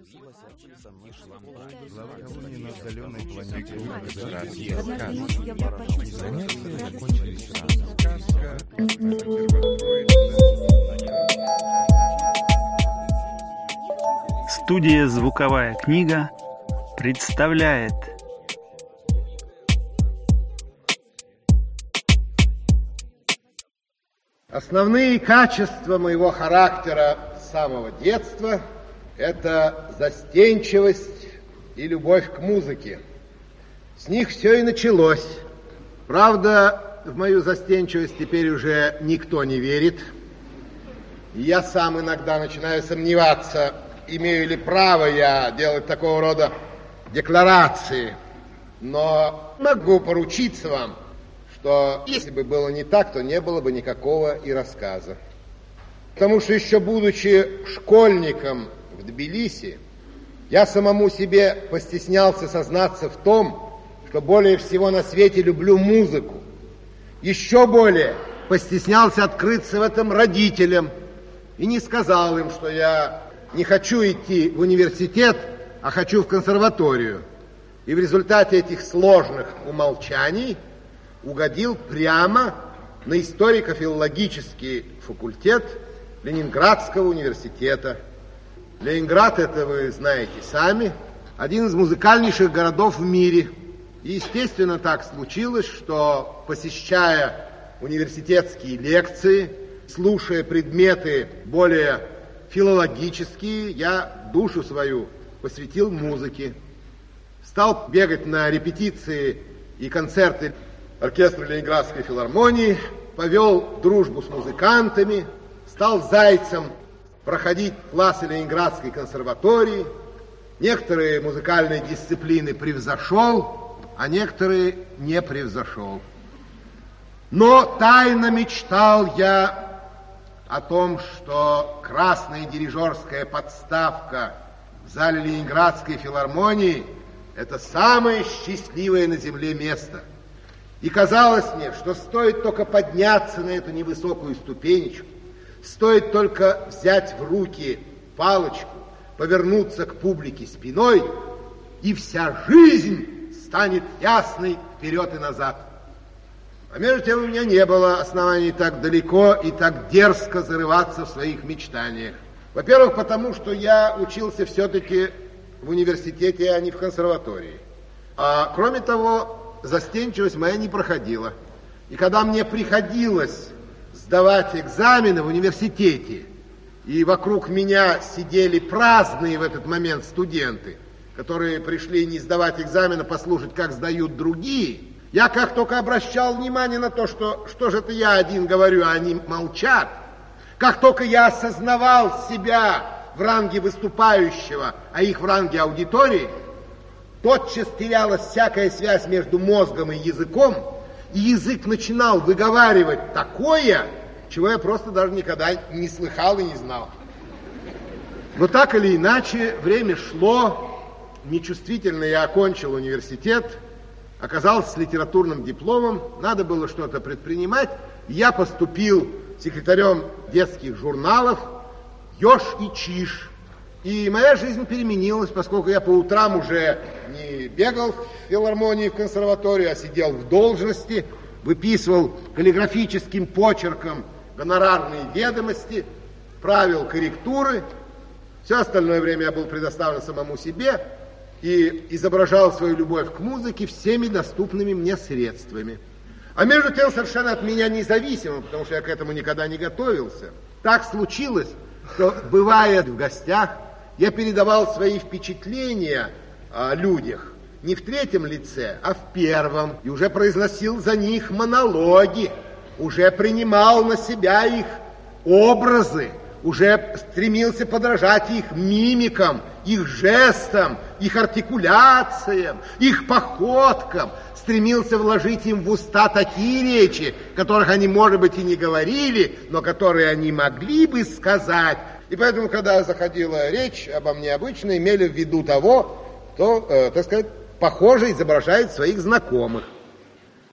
Глава колонии на отдаленной планете. Занятия закончились Студия «Звуковая книга» представляет Основные качества моего характера с самого детства – это застенчивость и любовь к музыке. С них все и началось. Правда, в мою застенчивость теперь уже никто не верит. И я сам иногда начинаю сомневаться, имею ли право я делать такого рода декларации. Но могу поручиться вам, что если бы было не так, то не было бы никакого и рассказа. Потому что еще будучи школьником в Тбилиси, я самому себе постеснялся сознаться в том, что более всего на свете люблю музыку. Еще более постеснялся открыться в этом родителям и не сказал им, что я не хочу идти в университет, а хочу в консерваторию. И в результате этих сложных умолчаний угодил прямо на историко-филологический факультет Ленинградского университета. Ленинград, это вы знаете сами, один из музыкальнейших городов в мире. И, естественно, так случилось, что, посещая университетские лекции, слушая предметы более филологические, я душу свою посвятил музыке. Стал бегать на репетиции и концерты оркестра Ленинградской филармонии, повел дружбу с музыкантами, стал зайцем проходить классы Ленинградской консерватории, некоторые музыкальные дисциплины превзошел, а некоторые не превзошел. Но тайно мечтал я о том, что красная дирижерская подставка в зале Ленинградской филармонии – это самое счастливое на земле место. И казалось мне, что стоит только подняться на эту невысокую ступенечку, стоит только взять в руки палочку, повернуться к публике спиной, и вся жизнь станет ясной вперед и назад. А между тем у меня не было оснований так далеко и так дерзко зарываться в своих мечтаниях. Во-первых, потому что я учился все-таки в университете, а не в консерватории. А кроме того, застенчивость моя не проходила. И когда мне приходилось сдавать экзамены в университете, и вокруг меня сидели праздные в этот момент студенты, которые пришли не сдавать экзамены, а послушать, как сдают другие, я как только обращал внимание на то, что же это я один говорю, а они молчат, как только я осознавал себя в ранге выступающего, а их в ранге аудитории, тотчас терялась всякая связь между мозгом и языком, и язык начинал выговаривать такое, чего я просто даже никогда не слыхал и не знал. Но так или иначе, время шло, нечувствительно я окончил университет, оказался с литературным дипломом, надо было что-то предпринимать, и я поступил секретарем детских журналов «Ёж и Чиж». И моя жизнь переменилась, поскольку я по утрам уже не бегал в филармонии, в консерваторию, а сидел в должности, выписывал каллиграфическим почерком гонорарные ведомости, правил корректуры. Все остальное время я был предоставлен самому себе и изображал свою любовь к музыке всеми доступными мне средствами. А между тем, совершенно от меня независимо, потому что я к этому никогда не готовился, так случилось, что, бывая в гостях, я передавал свои впечатления о людях не в третьем лице, а в первом, и уже произносил за них монологи, уже принимал на себя их образы, уже стремился подражать их мимикам, их жестам, их артикуляциям, их походкам, стремился вложить им в уста такие речи, которых они, может быть, и не говорили, но которые они могли бы сказать. И поэтому, когда заходила речь обо мне обычно, имели в виду того, кто, так сказать, похоже изображает своих знакомых.